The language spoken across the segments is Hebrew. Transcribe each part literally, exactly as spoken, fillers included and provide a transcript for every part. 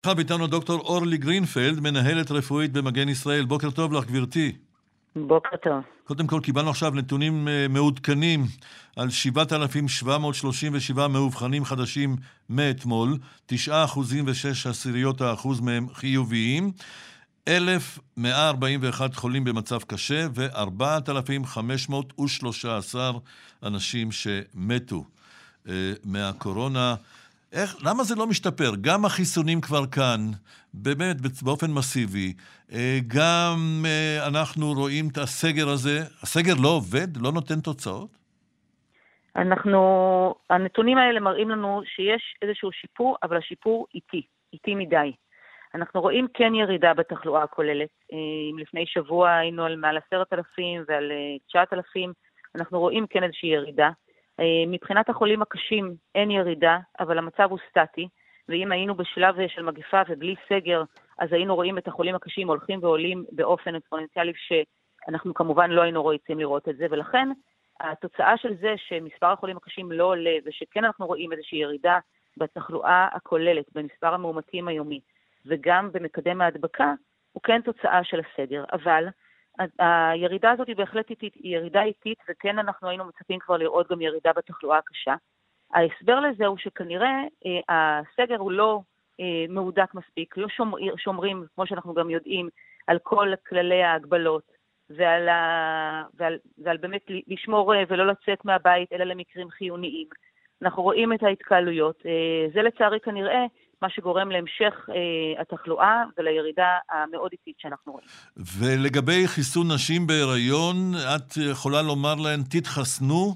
עכשיו איתנו דוקטור אורלי גרינפלד, מנהלת רפואית במגן ישראל. בוקר טוב לך, גברתי. בוקר טוב. קודם כל, קיבלנו עכשיו נתונים מעודכנים על שבעת אלפים שבע מאות שלושים ושבע מאובחנים חדשים מאתמול, תשעה אחוזים ושש עשיריות האחוז מהם חיוביים, אלף מאה ארבעים ואחד חולים במצב קשה, ו-ארבעת אלפים חמש מאות ושלושה עשר אנשים שמתו אה, מהקורונה. איך, למה זה לא משתפר? גם החיסונים כבר כאן, באמת באופן מסיבי, גם אנחנו רואים את הסגר הזה, הסגר לא עובד, לא נותן תוצאות? אנחנו, הנתונים האלה מראים לנו שיש איזשהו שיפור, אבל השיפור איטי, איטי מדי. אנחנו רואים כן ירידה בתחלואה הכוללת. אם לפני שבוע היינו על מעל עשרת אלפים ועל תשעת אלפים, אנחנו רואים כן איזושהי ירידה. מבחינת החולים הקשים אין ירידה, אבל המצב הוא סטטי, ואם היינו בשלב של מגפה ובלי סגר, אז היינו רואים את החולים הקשים הולכים ועולים באופן אקספוננציאלי, שאנחנו כמובן לא היינו רוצים לראות את זה, ולכן התוצאה של זה שמספר החולים הקשים לא עולה, ושכן אנחנו רואים איזושהי ירידה בתחלואה הכוללת, במספר המאומתים היומי, וגם במקדם ההדבקה, הוא כן תוצאה של הסגר, אבל הירידה הזאת היא בהחלט איטית, היא ירידה איטית, וכן אנחנו היינו מצפים כבר לראות גם ירידה בתחלואה הקשה. ההסבר לזה הוא שכנראה אה, הסגר הוא לא אה, מעודק מספיק, לא שומר, שומרים, כמו שאנחנו גם יודעים, על כל כללי ההגבלות, ועל, ה, ועל, ועל באמת לשמור ולא לצאת מהבית, אלא למקרים חיוניים. אנחנו רואים את ההתקהלויות, אה, זה לצערי כנראה, מה שגורם להמשך אה, התחלואה ולירידה המאוד איטית שאנחנו רואים. ולגבי חיסון נשים בהיריון, את יכולה לומר להן, תתחסנו,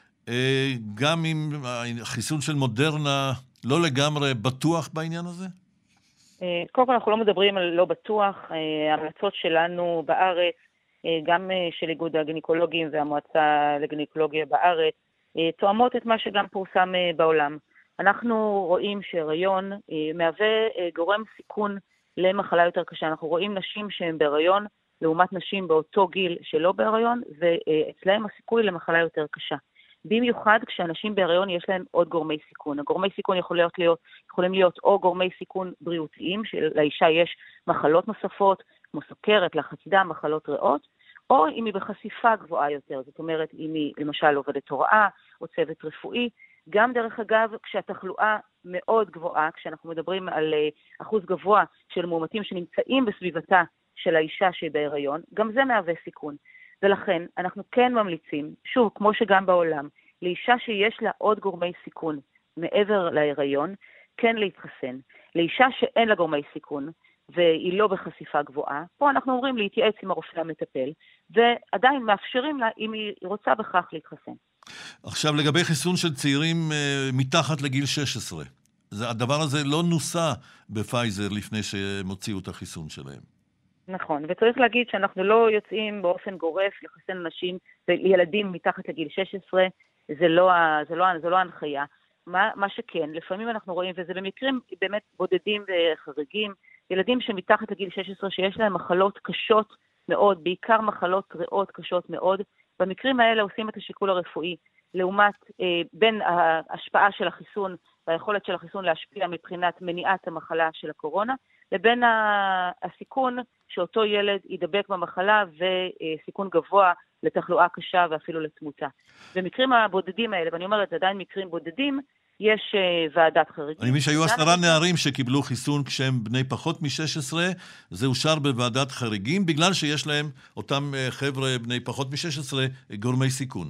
אה, גם אם החיסון של מודרנה לא לגמרי בטוח בעניין הזה? אה, קודם כל אנחנו לא מדברים על לא בטוח, אה, ההמלצות שלנו בארץ, אה, גם אה, של איגוד הגינקולוגים והמועצה לגינקולוגיה בארץ, אה, תואמות את מה שגם פורסם אה, בעולם. אנחנו רואים שהיריון אה, מהווה אה, גורם סיכון למחלה יותר קשה. אנחנו רואים נשים שהן בהיריון, לעומת נשים באותו גיל שלא בהיריון, ואצלהם הסיכוי למחלה יותר קשה. במיוחד כשאנשים בהיריון יש להם עוד גורמי סיכון. הגורמי סיכון יכולים להיות, יכולים להיות או גורמי סיכון בריאותיים, שלאישה יש מחלות נוספות, כמו סוכרת, לחץ דם, מחלות ריאות, או אם היא בחשיפה גבוהה יותר, זאת אומרת, אם היא למשל עובדת הוראה או צוות רפואי, גם דרך אגב, כשהתחלואה מאוד גבוהה, כשאנחנו מדברים על אחוז גבוה של מאומתים שנמצאים בסביבתה של האישה שהיא בהיריון, גם זה מהווה סיכון. ולכן אנחנו כן ממליצים, שוב, כמו שגם בעולם, לאישה שיש לה עוד גורמי סיכון מעבר להיריון, כן להתחסן. לאישה שאין לה גורמי סיכון, והיא לא בחשיפה גבוהה, פה אנחנו אומרים להתייעץ עם הרופא המטפל, ועדיין מאפשרים לה, אם היא רוצה בכך, להתחסן. עכשיו, לגבי חיסון של צעירים uh, מתחת לגיל שש עשרה, זה, הדבר הזה לא נוסה בפייזר לפני שהם הוציאו את החיסון שלהם. נכון, וצריך להגיד שאנחנו לא יוצאים באופן גורף לחסן אנשים וילדים מתחת לגיל שש עשרה, זה לא, זה לא, זה לא ההנחיה. מה, מה שכן, לפעמים אנחנו רואים, וזה במקרים באמת בודדים וחריגים, ילדים שמתחת לגיל שש עשרה שיש להם מחלות קשות מאוד, בעיקר מחלות ריאות קשות מאוד, במקרים האלה עושים את השיקול הרפואי, לעומת אה, בין ההשפעה של החיסון והיכולת של החיסון להשפיע מבחינת מניעת המחלה של הקורונה, לבין הסיכון שאותו ילד ידבק במחלה וסיכון גבוה לתחלואה קשה ואפילו לתמותה. במקרים הבודדים האלה, ואני אומרת, עדיין מקרים בודדים, יש ועדת חריגים. אני מבין שהיו עשרה נערים שקיבלו חיסון כשהם בני פחות מ-שש עשרה, זה אושר בוועדת חריגים, בגלל שיש להם אותם חבר'ה בני פחות מ-שש עשרה גורמי סיכון.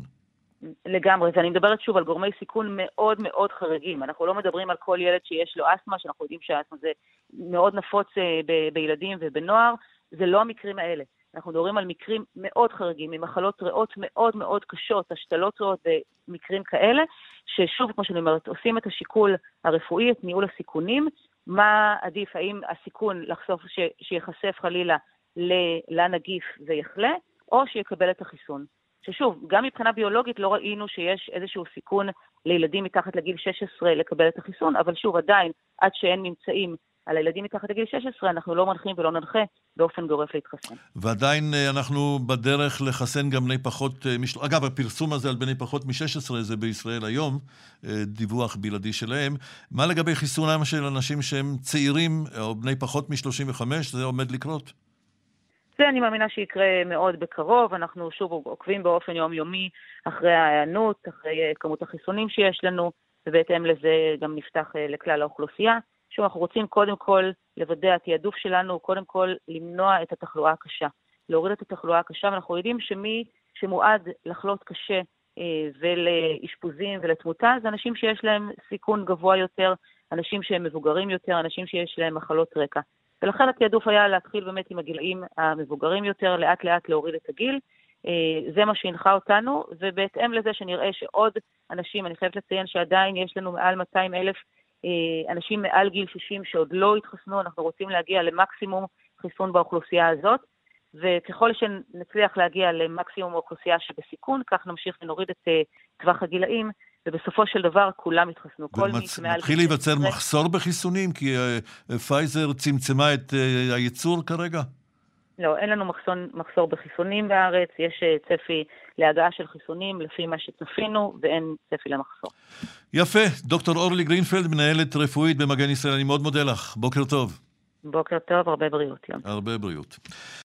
לגמרי, ואני מדברת שוב על גורמי סיכון מאוד מאוד חריגים. אנחנו לא מדברים על כל ילד שיש לו אסמה, שאנחנו יודעים שהאסמה זה מאוד נפוץ ב- בילדים ובנוער, זה לא המקרים האלה. אנחנו מדברים על מקרים מאוד חריגים, ממחלות ריאות מאוד מאוד קשות, השתלות ריאות ומקרים כאלה, ששוב, כמו שאני אומרת, עושים את השיקול הרפואי, את ניהול הסיכונים, מה עדיף, האם הסיכון לחשוף, ש- שיחשף חלילה לנגיף ויחלה, או שיקבל את החיסון. ששוב, גם מבחינה ביולוגית לא ראינו שיש איזשהו סיכון לילדים מתחת לגיל שש עשרה לקבל את החיסון, אבל שוב, עדיין, עד שאין ממצאים על הילדים מתחת לגיל שש עשרה, אנחנו לא מנחים ולא ננחה באופן גורף להתחסן. ועדיין אנחנו בדרך לחסן גם בני פחות, אגב, הפרסום הזה על בני פחות מ-שש עשרה, זה בישראל היום, דיווח בלעדי שלהם. מה לגבי חיסונם של אנשים שהם צעירים, או בני פחות מ-שלושים וחמש, זה עומד לקרות? זה אני מאמינה שיקרה מאוד בקרוב, אנחנו שוב עוקבים באופן יומיומי אחרי ההיענות, אחרי כמות החיסונים שיש לנו, ובהתאם לזה גם נפתח לכלל האוכלוסייה. שוב, אנחנו רוצים קודם כל לוודא התיעדוף שלנו, קודם כל למנוע את התחלואה הקשה, להוריד את התחלואה הקשה, ואנחנו יודעים שמי שמועד לחלות קשה אה, ולאשפוזים ולתמותה, זה אנשים שיש להם סיכון גבוה יותר, אנשים שהם מבוגרים יותר, אנשים שיש להם מחלות רקע. ולכן התיעדוף היה להתחיל באמת עם הגילאים המבוגרים יותר, לאט לאט להוריד את הגיל, אה, זה מה שהנחה אותנו, ובהתאם לזה שנראה שעוד אנשים, אני חייבת לציין שעדיין יש לנו מעל מאתיים אלף אנשים מעל גיל שישים שעוד לא התחסנו, אנחנו רוצים להגיע למקסימום חיסון באוכלוסייה הזאת, וככל שנצליח להגיע למקסימום האוכלוסייה שבסיכון, כך נמשיך ונוריד את טווח הגילאים, ובסופו של דבר כולם התחסנו. מתחיל להיווצר מחסור בחיסונים, כי פייזר צמצמה את הייצור כרגע? לא, אין לנו מחסור, מחסור בחיסונים בארץ, יש צפי להגעה של חיסונים לפי מה שצפינו, ואין צפי למחסור. יפה, דוקטור אורלי גרינפלד, מנהלת רפואית במגן ישראל, אני מאוד מודה לך, בוקר טוב. בוקר טוב, הרבה בריאות. יום. הרבה בריאות.